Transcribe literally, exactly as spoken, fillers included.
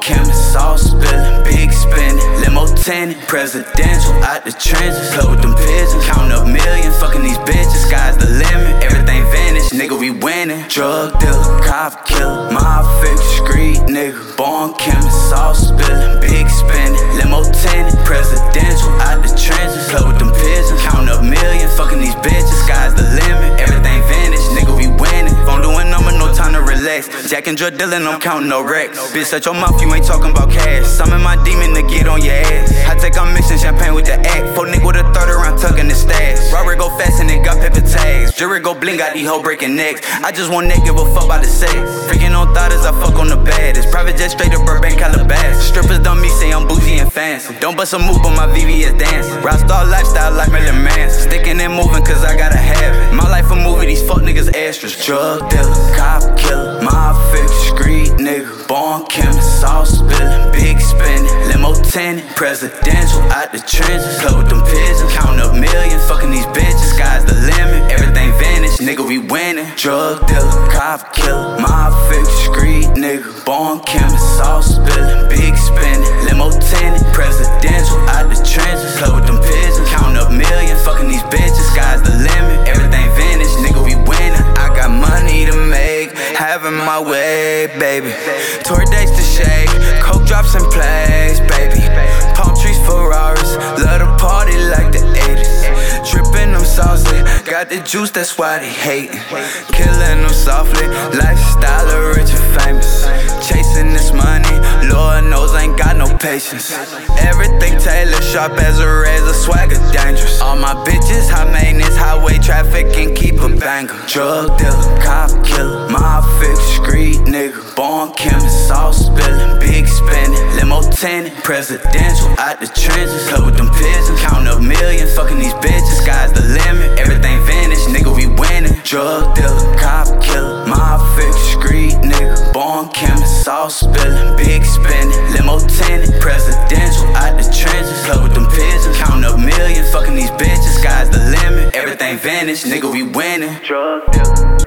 chemists, all spillin', big spending, limo tinted, presidential, out the trenches, play with them pigeons, count up millions, fucking these bitches, sky's the limit, everything vanished, nigga we winning. Drug dealer, cop killer, mob figure, street nigga, born chemist, all spillin', big spending, limo tinted, presidential, out the trenches, play with them pigeons, count up millions, fucking these bitches, sky's the limit, everything vanished, nigga we winning. Phone doing number, no time to relax. Jack and drug dealing, I'm counting no racks. Bitch, shut your mouth, you ain't talking about cash. Summon my demon to get on your ass. I take, I'm mixing champagne with the act. Four nigga with a third around tugging the stash. Robert go fast and it got paper tags. Jury go bling, got these hoe breaking necks. I just want nigga, give a fuck about the sex. Freaking on thought as I fuck on the baddest. Private jet straight to Burbank, Calabasas. Strippers done me say I'm bougie and fancy. Don't bust a move, but my V V is dancing. Rockstar lifestyle like Marilyn Manson. Sticking and moving cause I gotta have it. My life a movie, these fuck niggas extras. Drug dealer, cop killer, mob figure, street nigga, born chemist, all spillin', big spending, limo tinted, presidential, out the trenches, play with them pigeons, count up millions, fucking these bitches, sky's the limit, everything vanished, nigga we winning. Drug dealer, cop killer, mob figure, street nigga, born chemist, all spillin', big spending, limo tinted, presidential, out the trenches, play with them pigeons, count up millions, fucking these bitches, sky's the limit, everything vanished, nigga we winning. I got money to make, having my way, baby. Tour dates to shake, coke drops and plays, baby. Palm trees, Ferraris, love to party like the eighties. Drippin' them saucy, got the juice, that's why they hatin'. Killin' them softly, lifestyle of rich and famous. Chasing this money, Lord knows I ain't got no patience. Everything tailored, sharp as a razor, swagger dangerous. All my bitches, high maintenance, highway traffic, and keep a banger. Drug dealer, cop killer, mob figure, street nigga, born chemist, all spillin', big spending, limo tinted, presidential, out the trenches, play with them pigeons, count up millions, fucking these bitches, sky's the limit, everything vanished, nigga we winning. Drug dealer, cop killer, mob figure, street nigga, born chemist, all spillin', big spending, limo tinted, presidential, out the trenches, play with them pigeons, count up millions, fucking these bitches, sky's the limit, everything vanished, nigga we winning. Drug dealer.